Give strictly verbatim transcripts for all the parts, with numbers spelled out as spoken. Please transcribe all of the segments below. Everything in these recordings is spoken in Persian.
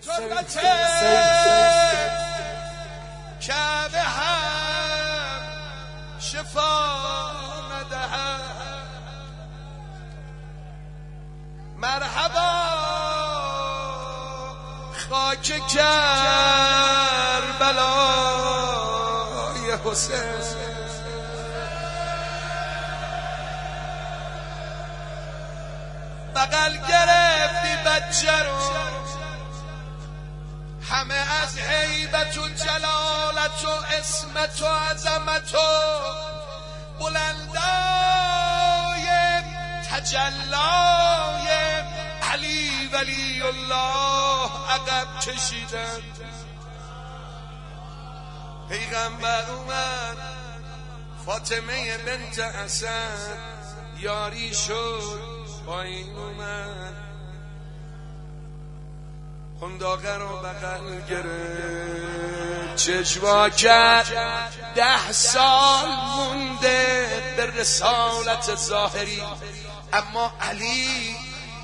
تربت کعبه هم شفا ندهد. مرحبا خاک کربلای حسین. بغل گرفتی بچه رو، همه از هیبت و جلالت و اسمت و عظمت و بلندای تجلای علی ولی الله عقب کشیدن. پیغمبر اومد، فاطمه بنت اسد یاری شد، پایین اومد، خنداقه رو بغل گرفت، چشوا کرد. ده سال مونده به رسالت ظاهری، اما علی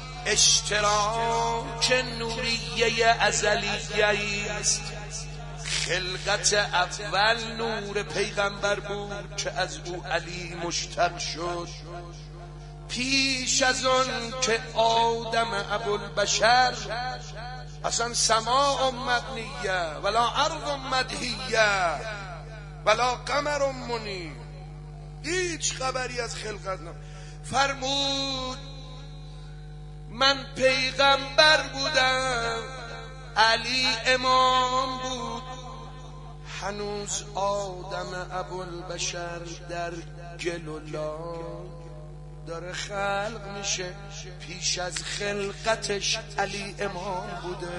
اشتراک نوریه ازلیه است. خلقت اول نور پیغمبر بود که از او علی مشتق شد. پیش از اون که آدم ابوالبشر اصلا سماء مبنیه ولا ارض مدهیه ولا قمر منیر، هیچ خبری از خلقت نم. فرمود من پیغمبر بودم، علی امام بود، هنوز آدم ابوالبشر در گل و لای داره خلق میشه. پیش از خلقتش علی امام بوده.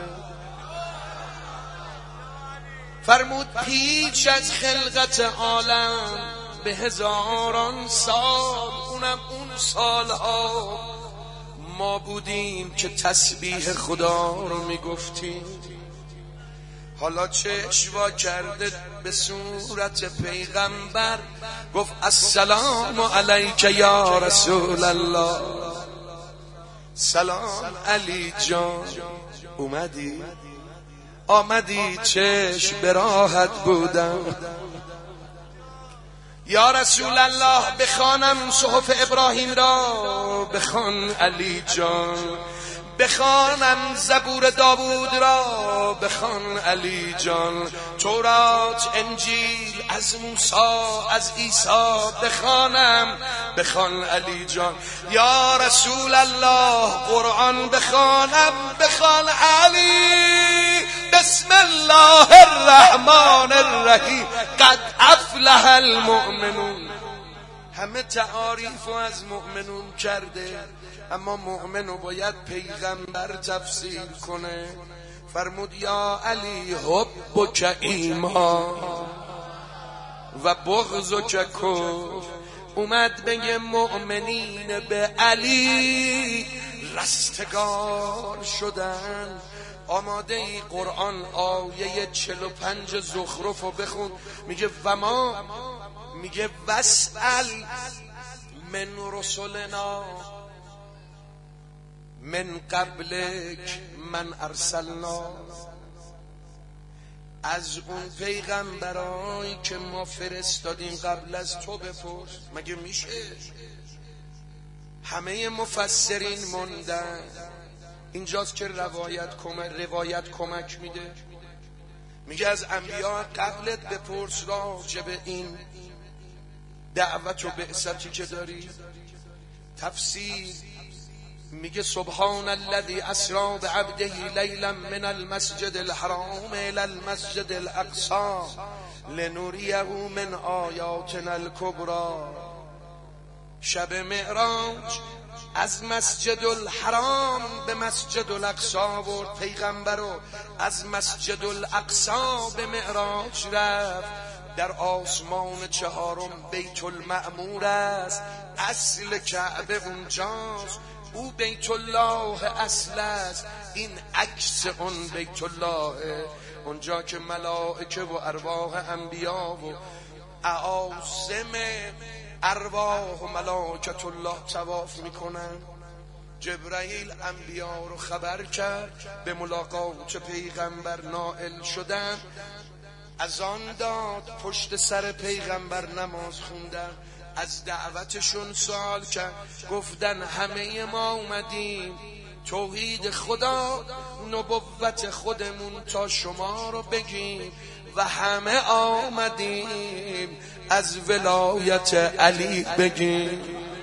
فرمود پیش از خلقت عالم به هزاران سال، اونم اون سالها ما بودیم که تسبیح خدا رو میگفتیم. حالا چشوا کرده به صورت پیغمبر، گفت السلام علیک یا رسول الله. سلام علی جان، اومدی؟ آمدی چشم به راحت بودم. یا رسول الله بخوانم صحف ابراهیم را، بخوان علی جان. بخوانم زبور داوود را، بخوان علی جان. تورات انجیل از موسی از عیسی بخوانم، بخوان علی جان. یا رسول الله قرآن بخوانم، بخوان علی. بسم الله الرحمن الرحیم قد افلح المؤمنون. همه تعاریف از مؤمنون کرده، اما مؤمنو باید پیغمبر تفسیر کنه. فرمود یا علی حبک ایمان و بغضک کفر. اومد بگه مؤمنین به علی رستگار شدن. آماده ای قرآن آیه چل و پنج زخرف رو بخون، میگه و ما، میگه وسأل من رسولنا من قبلک من ارسلنا. از اون پیغمبرایی که ما فرستادیم قبل از تو بپرس. مگه میشه؟ همه مفسرین موندن. اینجاست که روایت کمک روایت کمک میده، میگه از انبیا قبلت بپرس راجع به این دعوت و بعثتی که داری. تفسیر میگه سبحان الذی اسری بعبده لیلا من المسجد الحرام الى المسجد الاقصی لنوریه من آیاتنا الکبری. شب معراج از مسجد الحرام به مسجد الاقصی برد پیغمبر رو، از مسجد الاقصی به معراج رفت. در آسمان چهارم بیت المعمور است، اصل کعبه اونجاست. او بیت الله اصل است، این عکس اون بیت الله، اونجا که ملائکه و ارواح انبیا و اعاظم ارواح و ملائکت الله طواف میکنن. جبرائیل انبیا رو خبر کرد، به ملاقات پیغمبر نائل شدن، از آن داد، پشت سر پیغمبر نماز خوندن، از دعوتشون سوال کرد، گفتن همه ما اومدیم توحید خدا نبوت خودمون تا شما رو بگیم و همه آمدیم از ولایت علی بگیم.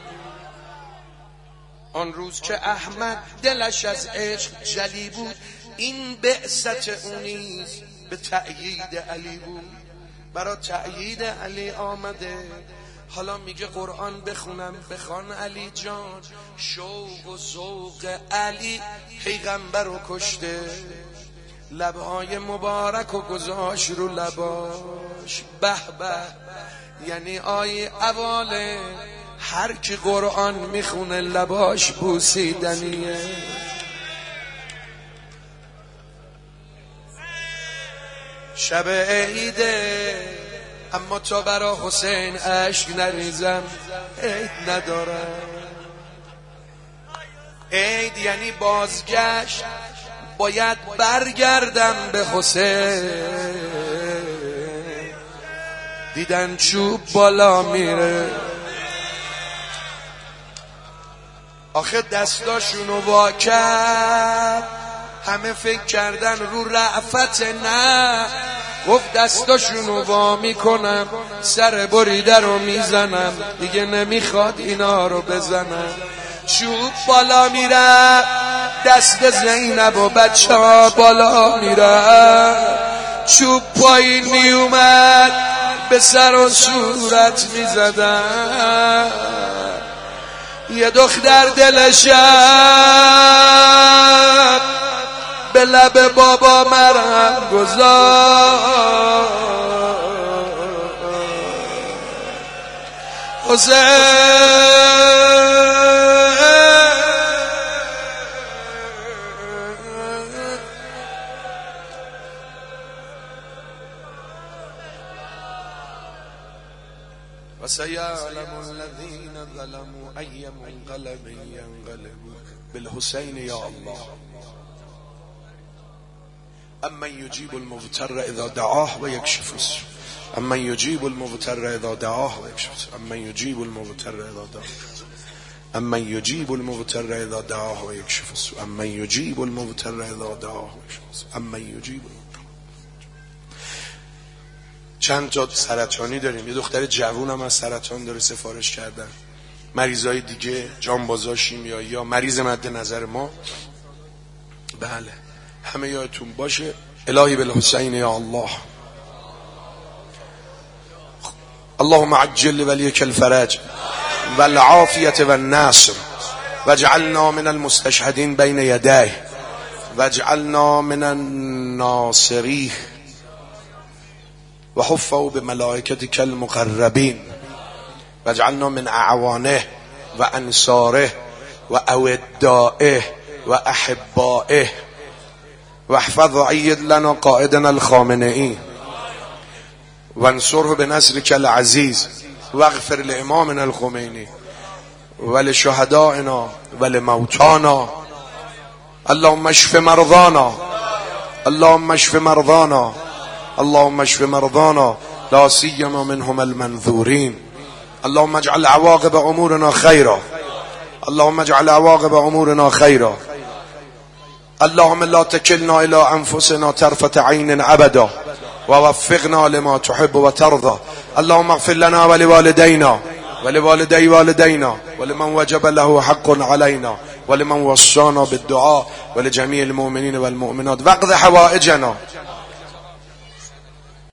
آن روز که احمد دلش از عشق جلی بود، این بعثت اونیز به تأیید علی بود، برای تأیید علی آمده. حالا میگه قرآن بخونم، بخوان علی جان، شوق و ذوق علی پیغمبر رو کشته، لبهای مبارک و گذاشت رو لباش. به به، یعنی آیه اواله هر کی قرآن میخونه لباش بوسیدنیه. شب عیده اما تا برا حسین اشک نریزم، عید ندارم. عید یعنی بازگشت، باید برگردم به حسین. دیدن چوب بالا میره، آخه دستاشونو وا کرد، همه فکر کردن رو رأفت، نه، گفت دستاشونو وا میکنم، سر بریده رو میزنم، دیگه نمیخواد اینا رو بزنم. چوب بالا میره، دست زینب و بچه ها بالا میره، چوب پایین میومد، به سر و صورت میزدن. یه دختر دلشم به لب بابا مرهم گذار، حسین و سیعلم الذین ظلموا ای منقلب ینقلبون بالحسین یا الله. امن یجیب المضطر اذا دعاه و یکشف السوء، امن یجیب المضطر اذا دعاه و یکشف السوء، امن یجیب المضطر اذا دعاه، امن یجیب المضطر اذا دعاه و یکشف السوء، امن یجیب المضطر اذا دعاه و یکشف السوء، امن یجیب. چند تا سرطانی داریم، یه دختر جوون هم از سرطان داره سفارش کردن، مریضای دیگه جانبازا، شیمیایی یا مریض مد نظر ما. بله همه یادتون باشه. الهی بالحسین یا الله، اللهم عجل ولیک الفرج والعافیت والنصر واجعلنا من المستشهدین بین یدیه واجعلنا من الناصرین وحفه بملائکتک المقربین واجعلنا من اعوانه و انصاره و اودائه و احبائه واحفظ وعید لنا قائدنا الخامنئی وانصره بنصرك العزیز واغفر لامامنا الخمینی ولشهدائنا ولموتانا. اللهم اشف مرضانا، اللهم اشف مرضانا، اللهم اشف مرضانا لا سيما منهم المنذورين. اللهم اجعل عواقب امورنا خيرا، اللهم اجعل عواقب امورنا خيرا. اللهم لا تكلنا الى انفسنا طرفة عين ابدا ووفقنا لما تحب وترضى. اللهم اغفر لنا ولوالدينا ولوالدي والدينا ولمن وجب له حق علينا ولمن وصانا بالدعاء ولجميع المؤمنين والمؤمنات واقض حوائجنا